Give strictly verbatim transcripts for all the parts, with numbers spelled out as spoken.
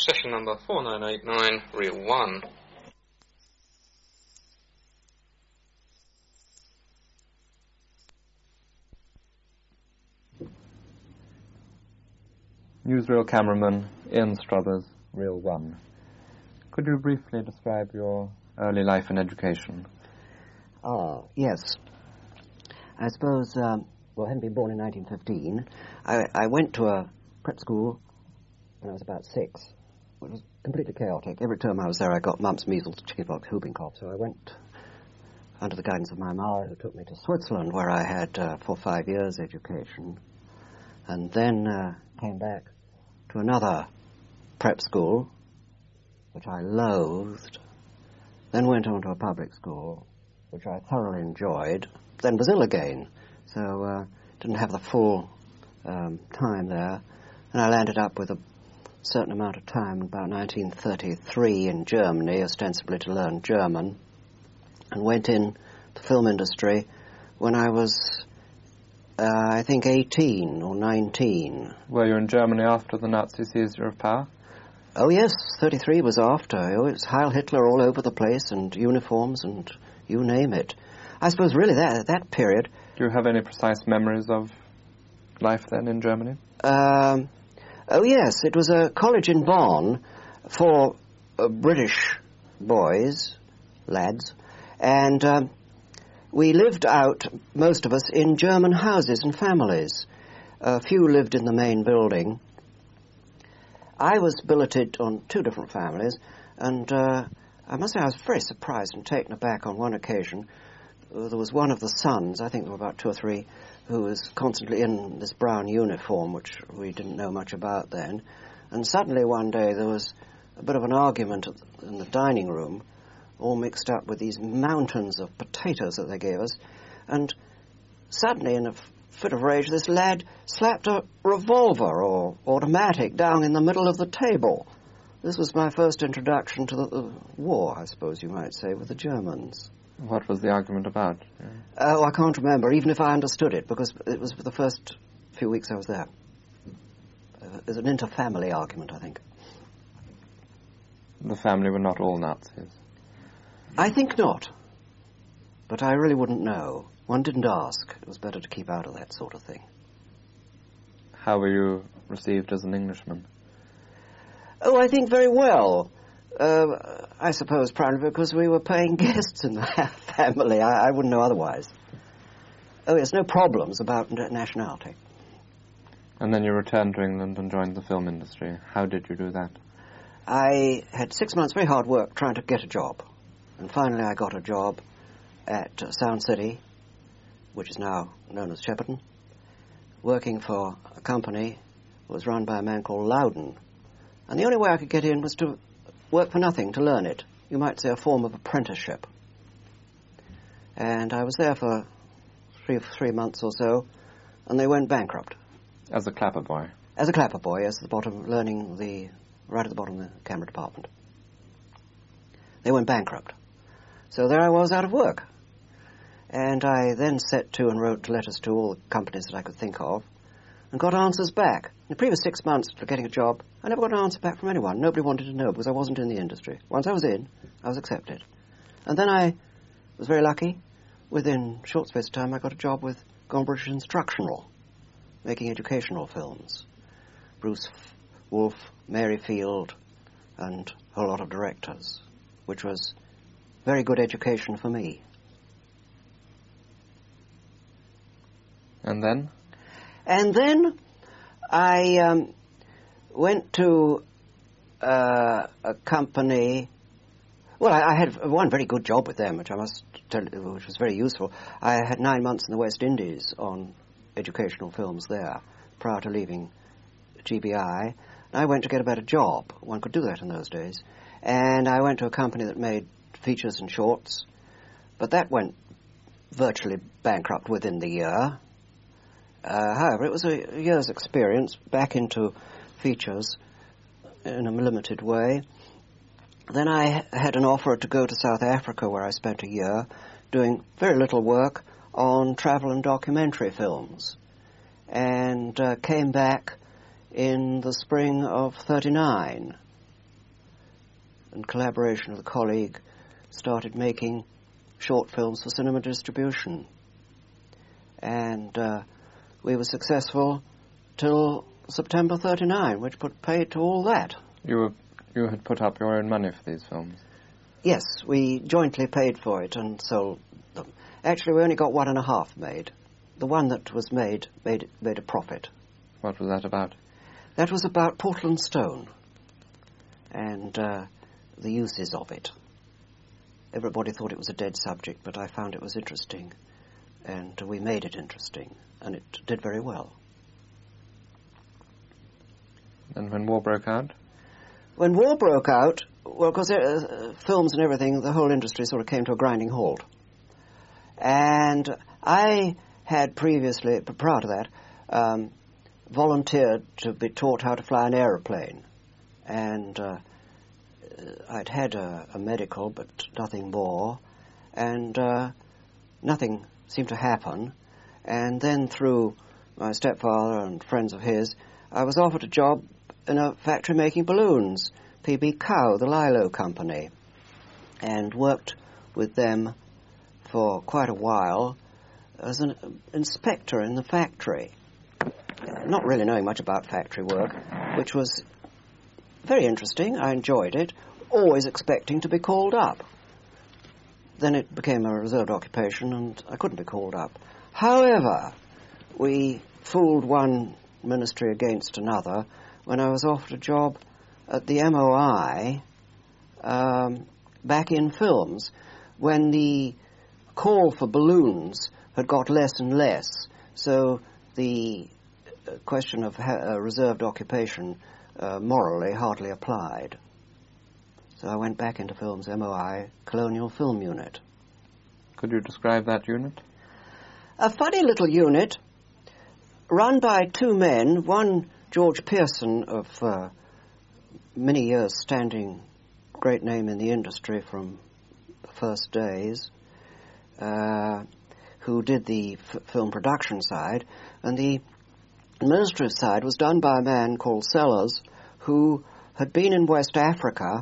Session number four nine eight nine, reel one. Newsreel cameraman Ian Struthers, reel one. Could you briefly describe your early life and education? Oh, yes. I suppose, um, well, having been born in nineteen fifteen, I, I went to a prep school when I was about six. It was completely chaotic. Every term I was there, I got mumps, measles, chickenpox, whooping cough. So I went under the guidance of my mother, who took me to Switzerland, where I had uh, for five years education, and then uh, came back to another prep school, which I loathed, then went on to a public school, which I thoroughly enjoyed, then was ill again, so uh, didn't have the full um, time there, and I landed up with a certain amount of time, about nineteen thirty-three, in Germany, ostensibly to learn German, and went in the film industry when I was, uh, I think, eighteen or nineteen. Were you in Germany after the Nazi seizure of power? Oh, yes, thirty-three was after. Oh, it was Heil Hitler all over the place, and uniforms, and you name it. I suppose, really, that, that period... Do you have any precise memories of life then in Germany? Um... Oh, yes, it was a college in Bonn for uh, British boys, lads, and um, we lived out, most of us, in German houses and families. A few lived in the main building. I was billeted on two different families, and uh, I must say I was very surprised and taken aback on one occasion. Uh, there was one of the sons, I think there were about two or three, who was constantly in this brown uniform, which we didn't know much about then. And suddenly one day there was a bit of an argument in the dining room, all mixed up with these mountains of potatoes that they gave us. And suddenly, in a fit of rage, this lad slapped a revolver or automatic down in the middle of the table. This was my first introduction to the, the war, I suppose you might say, with the Germans. What was the argument about? Yeah. Oh, I can't remember, even if I understood it, because it was for the first few weeks I was there. Uh, it was an inter-family argument, I think. The family were not all Nazis? I think not. But I really wouldn't know. One didn't ask. It was better to keep out of that sort of thing. How were you received as an Englishman? Oh, I think very well. Uh, I suppose primarily because we were paying guests in the family. I, I wouldn't know otherwise. Oh, yes, no problems about nationality. And then you returned to England and joined the film industry. How did you do that? I had six months very hard work trying to get a job. And finally I got a job at uh, Sound City, which is now known as Shepperton, working for a company that was run by a man called Loudon. And the only way I could get in was to work for nothing, to learn it. You might say a form of apprenticeship. And I was there for three, three months or so, and they went bankrupt. As a clapper boy? As a clapper boy, yes, at the bottom, learning the, right at the bottom of the camera department. They went bankrupt. So there I was out of work. And I then set to and wrote letters to all the companies that I could think of, and got answers back. In the previous six months for getting a job, I never got an answer back from anyone. Nobody wanted to know because I wasn't in the industry. Once I was in, I was accepted. And then I was very lucky. Within a short space of time, I got a job with Gone British Instructional, making educational films. Bruce Wolfe, Mary Field, and a whole lot of directors, which was very good education for me. And then? And then I um, went to uh, a company. Well, I, I had one very good job with them, which I must tell you, which was very useful. I had nine months in the West Indies on educational films there prior to leaving G B I. I went to get a better job. One could do that in those days. And I went to a company that made features and shorts, but that went virtually bankrupt within the year. Uh, however, it was a year's experience back into features in a limited way. Then I had an offer to go to South Africa, where I spent a year doing very little work on travel and documentary films, and uh, came back in the spring of thirty-nine in collaboration with a colleague, started making short films for cinema distribution. And uh, we were successful till September thirty-nine, which put paid to all that. You were, you had put up your own money for these films? Yes, we jointly paid for it and sold them. Actually, we only got one and a half made. The one that was made made, made a profit. What was that about? That was about Portland stone and uh, the uses of it. Everybody thought it was a dead subject, but I found it was interesting, and we made it interesting, and it did very well. And when war broke out? When war broke out, well, because uh, films and everything, the whole industry sort of came to a grinding halt. And I had previously, prior to that, um, volunteered to be taught how to fly an aeroplane. And uh, I'd had a, a medical, but nothing more. And uh, nothing seemed to happen. And then through my stepfather and friends of his, I was offered a job in a factory making balloons, P B Cow, the Lilo company, and worked with them for quite a while as an inspector in the factory, not really knowing much about factory work, which was very interesting. I enjoyed it, always expecting to be called up. Then it became a reserved occupation and I couldn't be called up. However, we fooled one ministry against another when I was offered a job at the M O I um, back in films, when the call for balloons had got less and less, so the question of ha- uh, reserved occupation uh, morally hardly applied. So I went back into films, M O I, Colonial Film Unit. Could you describe that unit? A funny little unit run by two men, one George Pearson of uh, many years standing great name in the industry from the first days, uh, who did the f- film production side, and the administrative side was done by a man called Sellers, who had been in West Africa,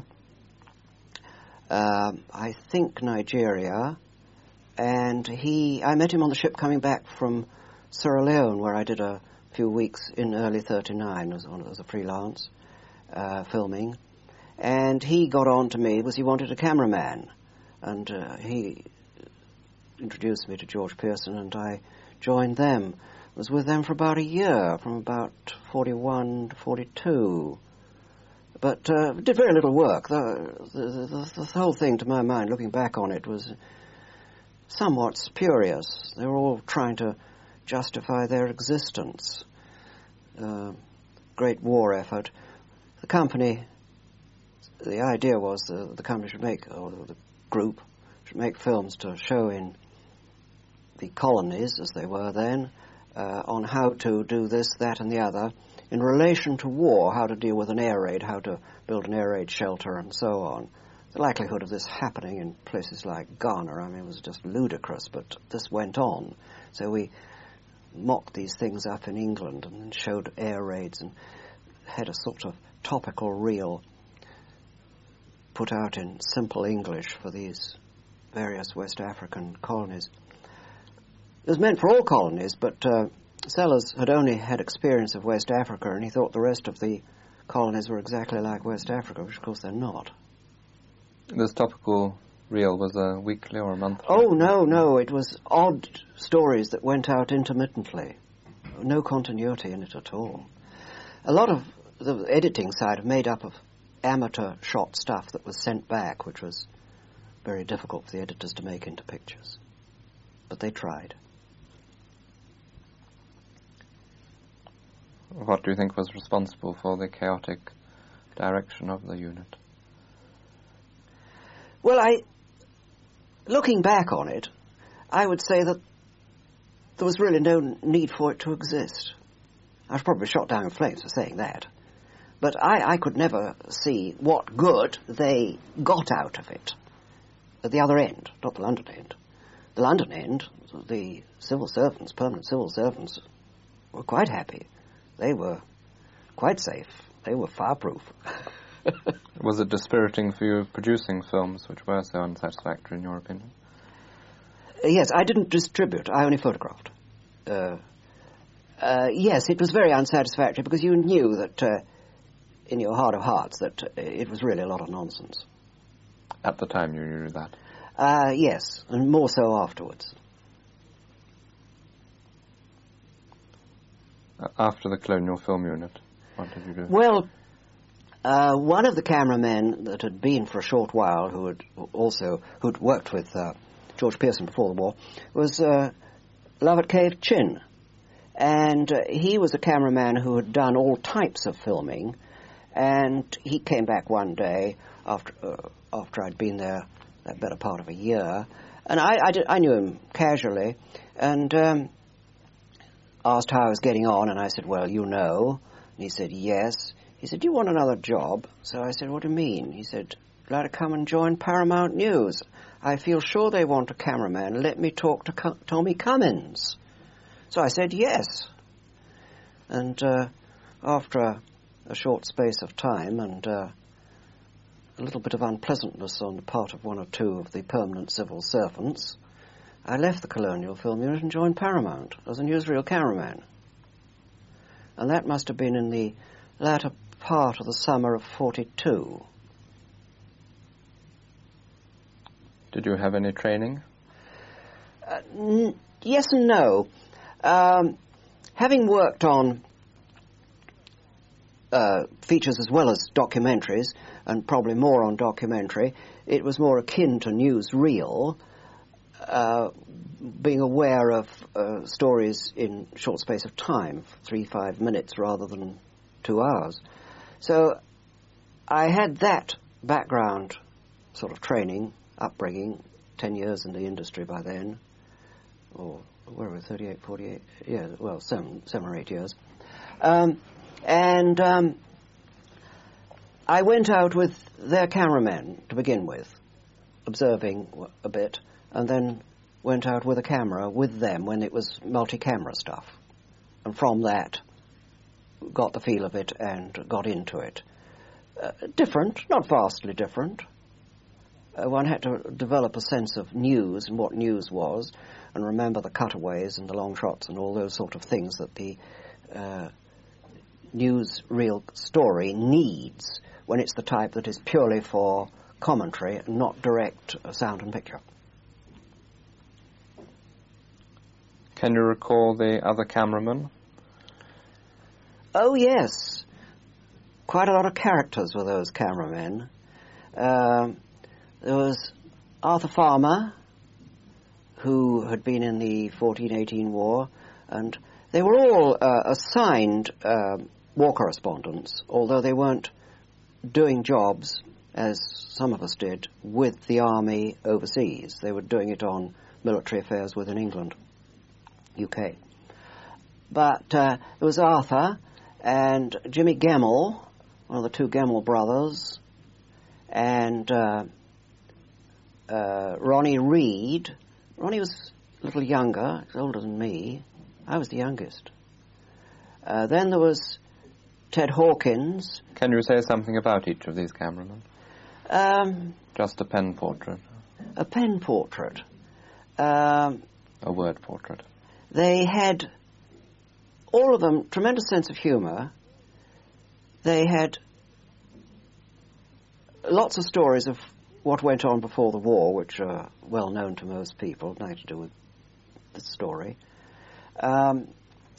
uh, I think Nigeria, and he, I met him on the ship coming back from Sierra Leone, where I did a few weeks in early thirty-nine as, as a freelance uh, filming, and he got on to me because he wanted a cameraman, and uh, he introduced me to George Pearson, and I joined them. Was with them for about a year, from about forty-one to forty-two, but uh, did very little work. The, the, the, the whole thing, to my mind, looking back on it, was somewhat spurious. They were all trying to justify their existence. Uh, great war effort. The company, the idea was the, the company should make, or the group should make films to show in the colonies, as they were then, uh, on how to do this, that and the other, in relation to war, how to deal with an air raid, how to build an air raid shelter and so on. The likelihood of this happening in places like Ghana, I mean, was just ludicrous, but this went on. So we mocked these things up in England and showed air raids and had a sort of topical reel put out in simple English for these various West African colonies. It was meant for all colonies, but uh, Sellers had only had experience of West Africa, and he thought the rest of the colonies were exactly like West Africa, which of course they're not. This topical reel was a weekly or a monthly? Oh, no, no, it was odd stories that went out intermittently. No continuity in it at all. A lot of the editing side made up of amateur shot stuff that was sent back, which was very difficult for the editors to make into pictures. But they tried. What do you think was responsible for the chaotic direction of the unit? Well, I, looking back on it, I would say that there was really no need for it to exist. I was probably shot down in flames for saying that. But I, I could never see what good they got out of it at the other end, not the London end. The London end, the civil servants, permanent civil servants, were quite happy. They were quite safe. They were fireproof. Was it dispiriting for you producing films which were so unsatisfactory, in your opinion? Uh, yes, I didn't distribute. I only photographed. Uh, uh, yes, it was very unsatisfactory because you knew that, uh, in your heart of hearts, that uh, it was really a lot of nonsense. At the time you knew that? Uh, yes, and more so afterwards. Uh, after the Colonial Film Unit, what did you do? Well, uh, one of the cameramen that had been for a short while, who had also who'd worked with uh, George Pearson before the war, was uh, Lovett Cave Chin. And uh, he was a cameraman who had done all types of filming, and he came back one day after uh, after I'd been there a better part of a year, and I, I, did, I knew him casually, and um, asked how I was getting on, and I said, well, you know. And he said, yes. He said, do you want another job? So I said, what do you mean? He said, I'd like to come and join Paramount News. I feel sure they want a cameraman. Let me talk to Co- Tommy Cummins. So I said, yes. And uh, after a, a short space of time and uh, a little bit of unpleasantness on the part of one or two of the permanent civil servants, I left the Colonial Film Unit and joined Paramount as a newsreel cameraman. And that must have been in the latter part of the summer of forty-two. Did you have any training? Uh, n- yes and no. Um, having worked on uh, features as well as documentaries, and probably more on documentary, it was more akin to newsreel, uh, being aware of uh, stories in short space of time, three, five minutes rather than two hours. So I had that background sort of training, upbringing, ten years in the industry by then, or where were we, thirty-eight, forty-eight, yeah, well, seven, seven or eight years. Um, and um, I went out with their cameramen to begin with, observing a bit, and then went out with a camera with them when it was multi-camera stuff. And from that, got the feel of it and got into it. Uh, different, not vastly different. Uh, one had to develop a sense of news and what news was, and remember the cutaways and the long shots and all those sort of things that the uh, newsreel story needs when it's the type that is purely for commentary and not direct uh, sound and picture. Can you recall the other cameramen? Oh, yes. Quite a lot of characters were those cameramen. Uh, there was Arthur Farmer, who had been in the fourteen eighteen war, and they were all uh, assigned uh, war correspondents, although they weren't doing jobs, as some of us did, with the army overseas. They were doing it on military affairs within England, U K. But uh, there was Arthur and Jimmy Gemmell, one of the two Gemmell brothers, and uh, uh, Ronnie Reed. Ronnie was a little younger, he's older than me. I was the youngest. Uh, then there was Ted Hawkins. Can you say something about each of these cameramen? Um, Just a pen portrait. a pen portrait. Um, A word portrait. They had, all of them, tremendous sense of humour. They had lots of stories of what went on before the war, which are well known to most people, nothing to do with the story. Um,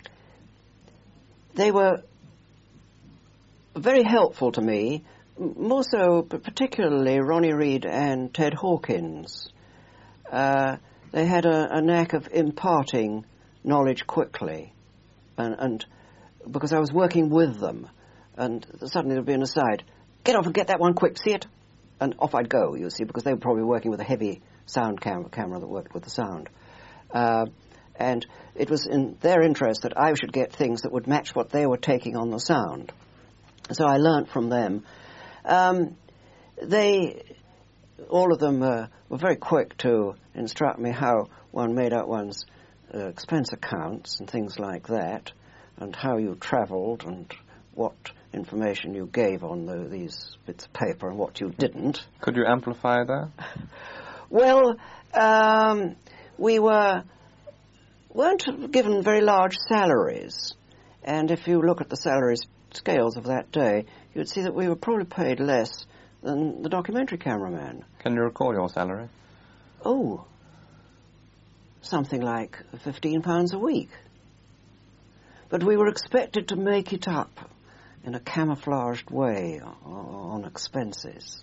they were very helpful to me, more so particularly Ronnie Reed and Ted Hawkins. Uh, they had a, a knack of imparting knowledge quickly, and, and because I was working with them, and suddenly there would be an aside, get off and get that one quick, see it? And off I'd go, you see, because they were probably working with a heavy sound camera, camera that worked with the sound. Uh, and it was in their interest that I should get things that would match what they were taking on the sound. So I learnt from them. Um, they, all of them uh, were very quick to instruct me how one made out one's uh, expense accounts and things like that, and how you travelled and what information you gave on the, these bits of paper and what you didn't. Could you amplify that? Well, um, we were, weren't given very large salaries. And if you look at the salary scales of that day, you would see that we were probably paid less than the documentary cameraman. Can you recall your salary? Oh, something like fifteen pounds a week. But we were expected to make it up in a camouflaged way on expenses.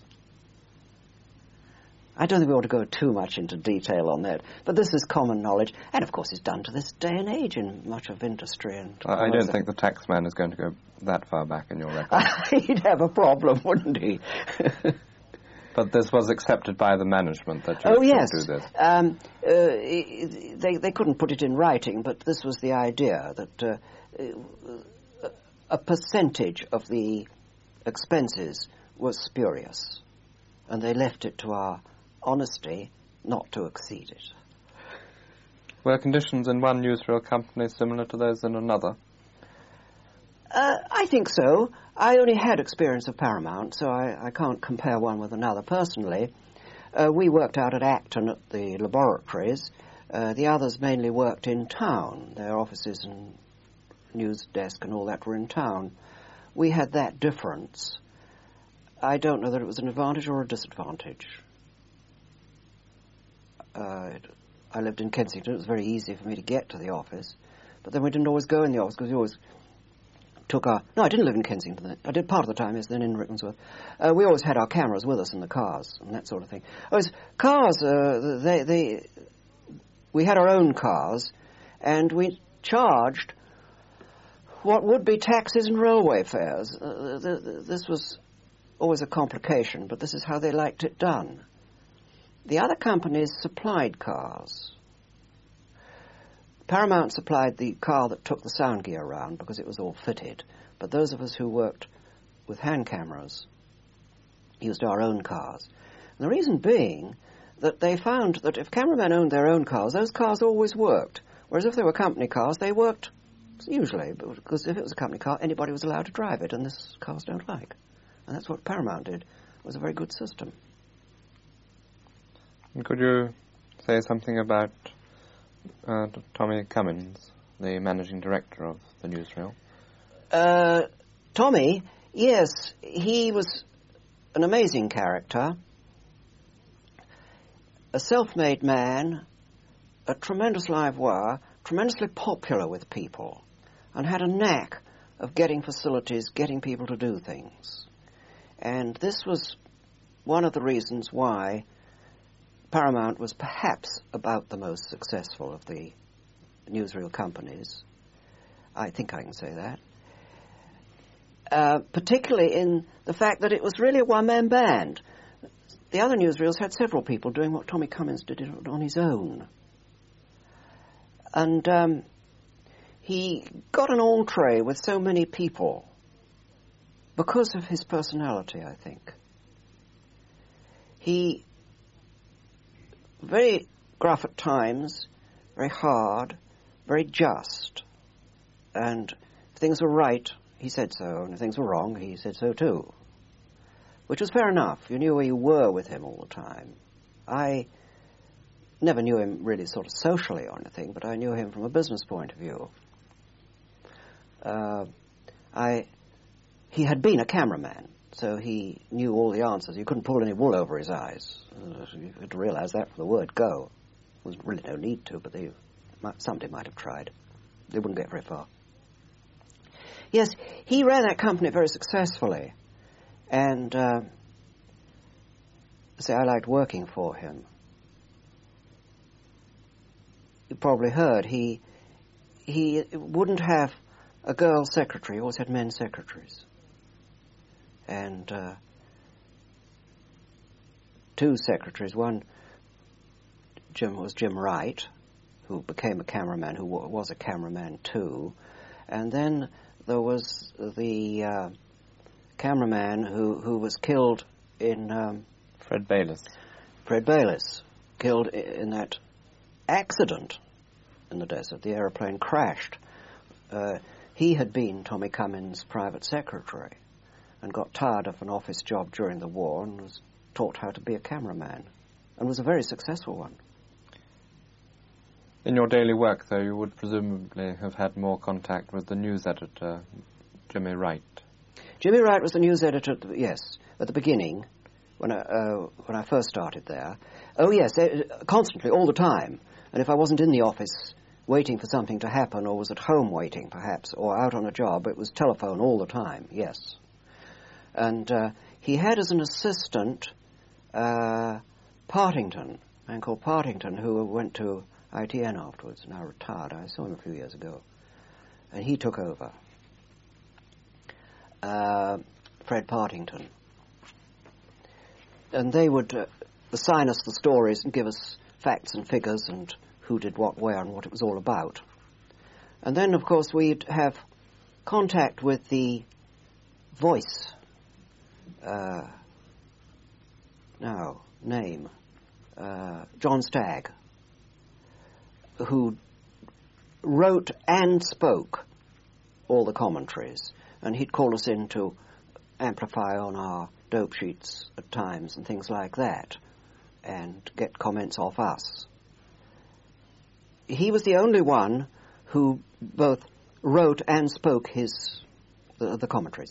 I don't think we ought to go too much into detail on that, but this is common knowledge, and of course it's done to this day and age in much of industry. And I, I don't think the taxman is going to go that far back in your record. He'd have a problem, wouldn't he? But this was accepted by the management that you oh, should yes. do this. Um, uh, they, they couldn't put it in writing, but this was the idea, that uh, a percentage of the expenses was spurious, and they left it to our honesty not to exceed it. Were conditions in one newsreel company similar to those in another? Uh, I think so. I only had experience of Paramount, so I, I can't compare one with another personally. Uh, we worked out at Acton at the laboratories. Uh, the others mainly worked in town. Their offices and news desk and all that were in town. We had that difference. I don't know that it was an advantage or a disadvantage. Uh, it, I lived in Kensington. It was very easy for me to get to the office. But then we didn't always go in the office because we always took our... No, I didn't live in Kensington. I did part of the time, yes, then in Rickmansworth. Uh, we always had our cameras with us in the cars and that sort of thing. Oh, it's, cars, uh, they, they... We had our own cars, and we charged what would be taxes and railway fares. Uh, th th this was always a complication, but this is how they liked it done. The other companies supplied cars. Paramount supplied the car that took the sound gear around because it was all fitted, but those of us who worked with hand cameras used our own cars. And the reason being that they found that if cameramen owned their own cars, those cars always worked, whereas if they were company cars, they worked usually, because if it was a company car, anybody was allowed to drive it, and this cars don't like. And that's what Paramount did. It was a very good system. And could you say something about uh, Tommy Cummins, the managing director of the newsreel? Uh, Tommy, yes, he was an amazing character, a self-made man, a tremendous live wire, tremendously popular with people, and had a knack of getting facilities, getting people to do things. And this was one of the reasons why Paramount was perhaps about the most successful of the newsreel companies. I think I can say that. Uh, particularly in the fact that it was really a one-man band. The other newsreels had several people doing what Tommy Cummins did on his own. And um, he got an entree with so many people because of his personality, I think. He, very gruff at times, very hard, very just. And if things were right, he said so, and if things were wrong, he said so too. Which was fair enough. You knew where you were with him all the time. I never knew him really sort of socially or anything, but I knew him from a business point of view. Uh, I, he had been a cameraman, so he knew all the answers. You couldn't pull any wool over his eyes. Uh, you had to realize that from the word go. There was really no need to, but they, somebody might have tried. They wouldn't get very far. Yes, he ran that company very successfully. And, uh, say, I liked working for him. You probably heard, he, he wouldn't have a girl secretary, he always had men secretaries. And uh, two secretaries, one Jim was Jim Wright, who became a cameraman, who was a cameraman too. And then there was the... Uh, cameraman who, who was killed in... Um, Fred Bayliss. Fred Bayliss, killed in that accident in the desert. The aeroplane crashed. Uh, he had been Tommy Cummins' private secretary. and got tired of an office job during the war and was taught how to be a cameraman, and was a very successful one. In your daily work, though, you would presumably have had more contact with the news editor, Jimmy Wright. Jimmy Wright was the news editor, at the, yes, at the beginning, when I, uh, when I first started there. Oh, yes, uh, constantly, all the time. And if I wasn't in the office waiting for something to happen, or was at home waiting, perhaps, or out on a job, it was telephone all the time, yes. And uh, he had as an assistant uh, Partington, a man called Partington, who went to I T N afterwards, now retired. I saw him a few years ago. And he took over. Uh, Fred Partington. And they would uh, assign us the stories and give us facts and figures and who did what where and what it was all about. And then, of course, we'd have contact with the voice. Uh, now, name. Uh, John Stagg, who wrote and spoke all the commentaries, and he'd call us in to amplify on our dope sheets at times and things like that, and get comments off us. He was the only one who both wrote and spoke his the, the commentaries.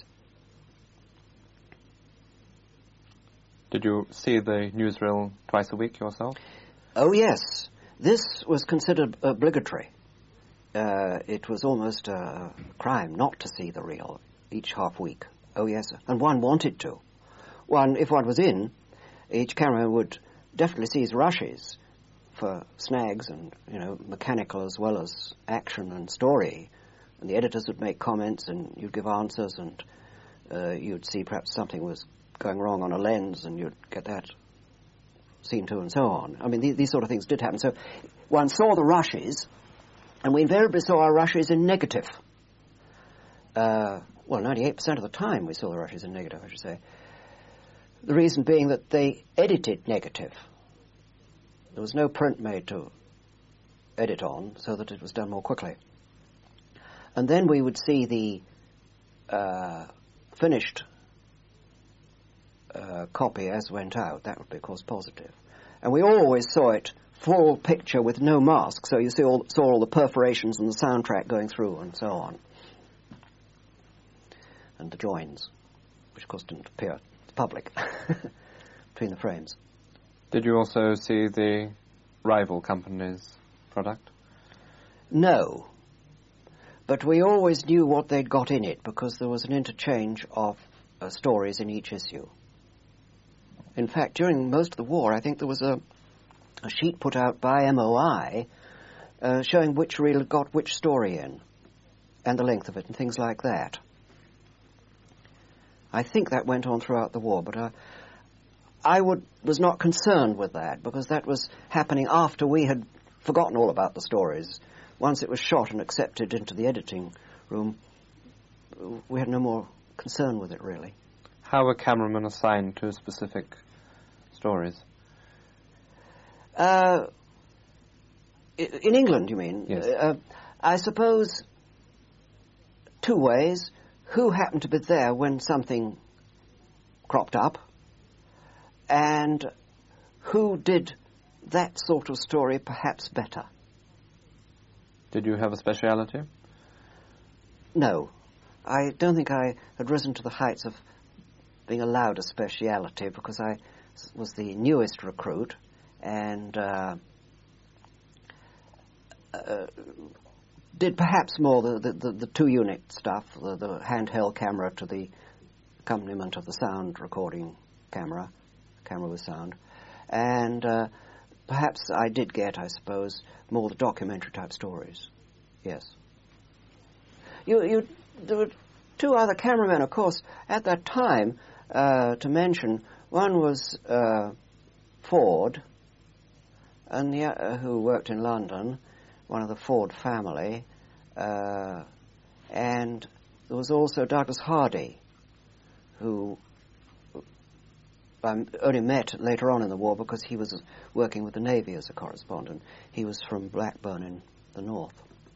Did you see the newsreel twice a week yourself? Oh, yes. This was considered obligatory. Uh, it was almost a crime not to see the reel each half week. Oh, yes. And one wanted to. One, if one was in, each cameraman would definitely see his rushes for snags and, you know, mechanical as well as action and story. And the editors would make comments and you'd give answers, and uh, you'd see perhaps something was going wrong on a lens and you'd get that seen to and so on. I mean, these, these sort of things did happen. So one saw the rushes, and we invariably saw our rushes in negative. Uh, well, ninety-eight percent of the time we saw the rushes in negative, I should say. The reason being that they edited negative. There was no print made to edit on, so that it was done more quickly. And then we would see the uh, finished uh, copy as went out. That would be, of course, positive. And we always saw it full picture with no mask, so you see all, saw all the perforations and the soundtrack going through and so on. And the joins, which of course didn't appear to the public between the frames. Did you also see the rival company's product? No. But we always knew what they'd got in it, because there was an interchange of uh, stories in each issue. In fact, during most of the war, I think there was a, a sheet put out by M O I uh, showing which reel had got which story in, and the length of it, and things like that. I think that went on throughout the war, but uh, I would, was not concerned with that, because that was happening after we had forgotten all about the stories. Once it was shot and accepted into the editing room, we had no more concern with it, really. How were cameramen assigned to specific stories? Uh, in England, you mean? Yes. Uh, I suppose two ways. Who happened to be there when something cropped up, and who did that sort of story perhaps better. Did you have a speciality? No. I don't think I had risen to the heights of being allowed a speciality, because I was the newest recruit and uh, uh, did perhaps more the, the, the, the two-unit stuff, the, the handheld camera to the accompaniment of the sound recording camera, camera with sound. And uh, perhaps I did get, I suppose, more the documentary-type stories. Yes. You, you, there were two other cameramen, of course, at that time, uh, to mention. One was uh, Ford, and the, uh, who worked in London, one of the Ford family, uh, and there was also Douglas Hardy, who I only met later on in the war because he was working with the Navy as a correspondent. He was from Blackburn in the north.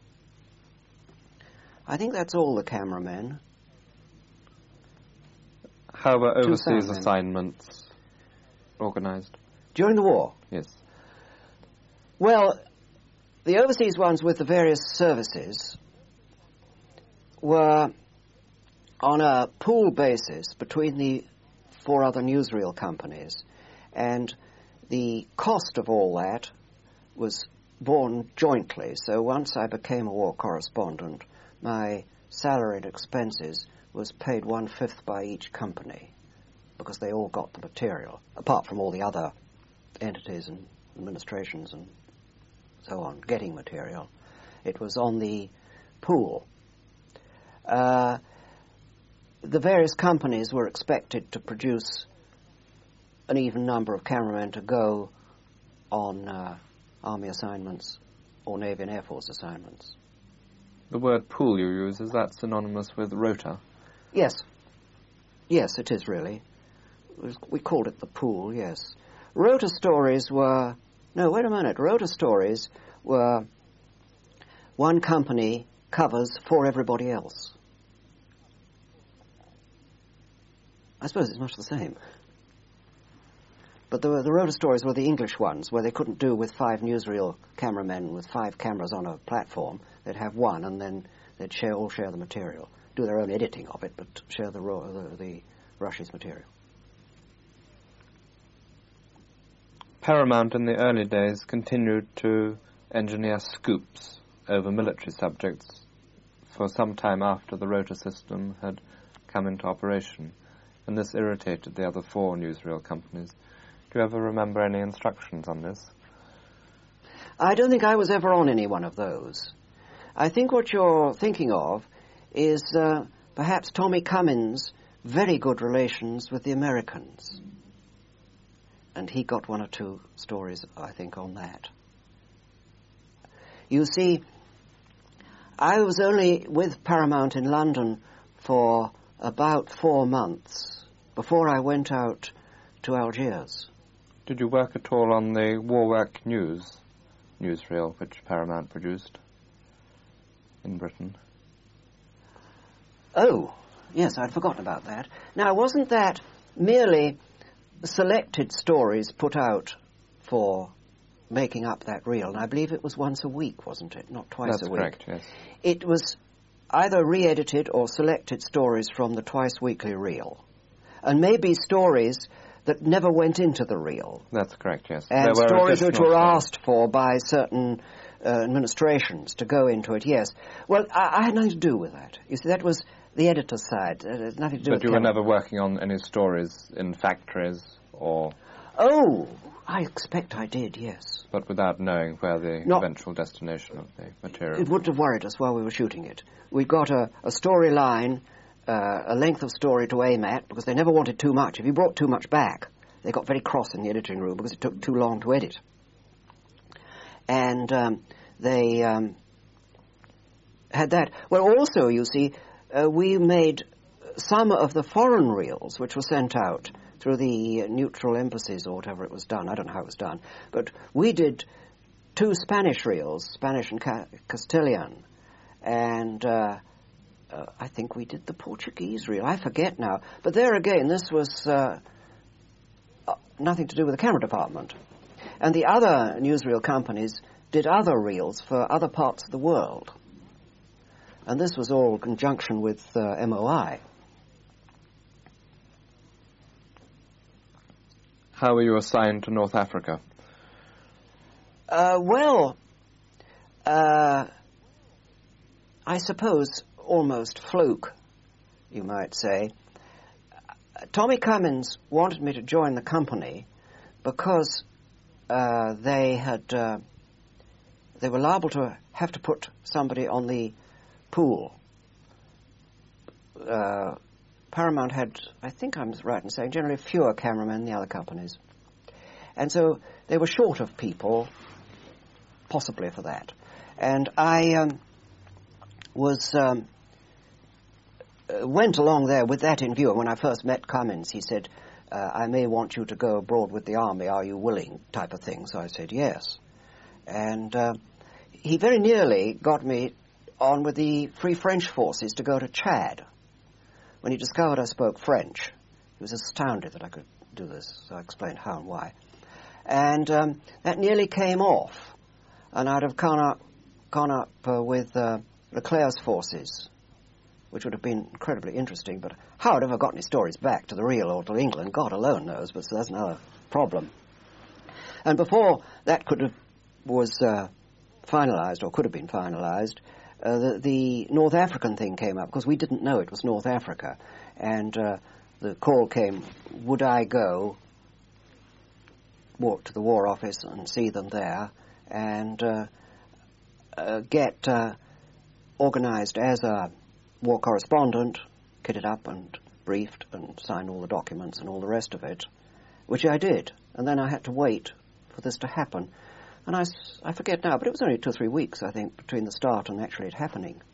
I think that's all the cameramen. How were Two overseas soundmen. assignments organised? During the war? Yes. Well, the overseas ones with the various services were on a pool basis between the four other newsreel companies, and the cost of all that was borne jointly. So once I became a war correspondent, my salary and expenses was paid one-fifth by each company, because they all got the material, apart from all the other entities and administrations and so on, getting material. It was on the pool. Uh, the various companies were expected to produce an even number of cameramen to go on uh, Army assignments or Navy and Air Force assignments. The word pool you use, is that synonymous with rota? Yes. Yes, it is really. It was, we called it the pool, yes. Rota stories were... No, wait a minute. Rota stories were one company covers for everybody else. I suppose it's much the same. But the, the rota stories were the English ones, where they couldn't do with five newsreel cameramen with five cameras on a platform. They'd have one, and then they'd share, all share the material. Do their own editing of it, but share the, the, the Russia's material. Paramount in the early days continued to engineer scoops over military subjects for some time after the rota system had come into operation, and this irritated the other four newsreel companies. Do you ever remember any instructions on this? I don't think I was ever on any one of those. I think what you're thinking of is uh, perhaps Tommy Cummins' very good relations with the Americans. And he got one or two stories, I think, on that. You see, I was only with Paramount in London for about four months before I went out to Algiers. Did you work at all on the Warwork News newsreel, which Paramount produced in Britain? Oh, yes, I'd forgotten about that. Now, wasn't that merely selected stories put out for making up that reel? And I believe it was once a week, wasn't it? Not twice That's a week. correct, yes. It was either re-edited or selected stories from the twice-weekly reel. And maybe stories that never went into the reel. That's correct, yes. And There were stories which were additional asked for by certain uh, administrations to go into it, yes. Well, I, I had nothing to do with that. You see, that was the editor's side. It had nothing to do But with you were camera. never working on any stories in factories or... Oh, I expect I did, yes. But without knowing where the Not- eventual destination of the material... It wouldn't have worried us while we were shooting it. We got a, a storyline, uh, a length of story to aim at, because they never wanted too much. If you brought too much back, they got very cross in the editing room because it took too long to edit. And um, they um, had that. Well, also, you see, uh, we made some of the foreign reels which were sent out through the neutral embassies or whatever it was done. I don't know how it was done. But we did two Spanish reels, Spanish and Ca- Castilian. And uh, uh, I think we did the Portuguese reel. I forget now. But there again, this was uh, uh, nothing to do with the camera department. And the other newsreel companies did other reels for other parts of the world. And this was all in conjunction with uh, M O I. How were you assigned to North Africa? Uh, well, uh, I suppose almost fluke, you might say. Tommy Cummins wanted me to join the company because uh, they had uh, they were liable to have to put somebody on the pool. Uh, Paramount had, I think I'm right in saying, generally fewer cameramen than the other companies. And so they were short of people, possibly for that. And I um, was um, uh, went along there with that in view. And when I first met Cummins, he said, uh, I may want you to go abroad with the army, are you willing, type of thing. So I said, yes. And uh, he very nearly got me on with the Free French Forces to go to Chad. When he discovered I spoke French, He was astounded that I could do this, so I explained how and why. And um, that nearly came off, and I'd have gone up, gone up uh, with uh, Leclerc's forces, which would have been incredibly interesting, but how I'd ever got any stories back to the real or to England, God alone knows, but so that's another problem. And before that could have, was uh, finalised, or could have been finalised, uh, the, the North African thing came up, because we didn't know it was North Africa, and uh, the call came, would I go, walk to the War Office and see them there, and uh, uh, get uh, organised as a war correspondent, kitted up and briefed and signed all the documents and all the rest of it, which I did. And then I had to wait for this to happen. And I, I forget now, but it was only two or three weeks, I think, between the start and actually it happening.